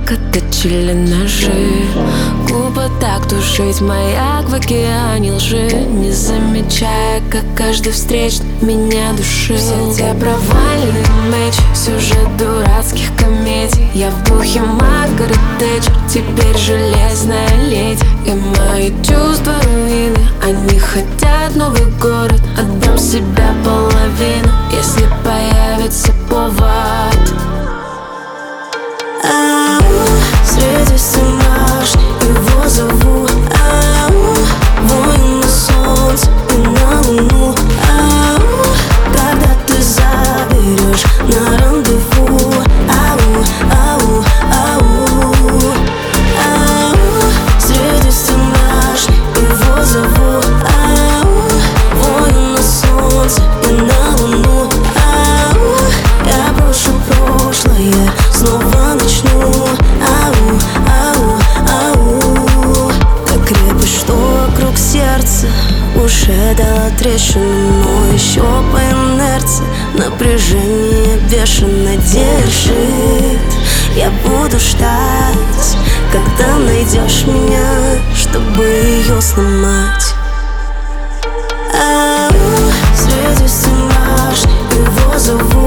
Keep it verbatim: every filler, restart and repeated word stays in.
как отточили ножи. Глупо так тушить маяк в океане лжи, не замечая, как каждый встречный меня душил. Все те провальный меч, сюжет дурацких комедий. Я в бухе Маргарет Тэтчер, теперь железная леди. И мои чувства руины, они хотят новый город. Отдам себя половину, если появится повод. Ау, среди всей башни его зову. Ау, воин на солнце и на луну. Ау, когда ты заберешь на рандеву. Ау, ау, ау. Ау, среди всей башни его зову. Ау, воин на солнце и на луну. Ау, я брошу прошлое, снова начну. Ау, ау, ау. Так крепость, что вокруг сердца уже дала трещину, но еще по инерции напряжение бешено держит. Я буду ждать, когда найдешь меня, чтобы ее сломать. Ау, среди всей башни его зовут.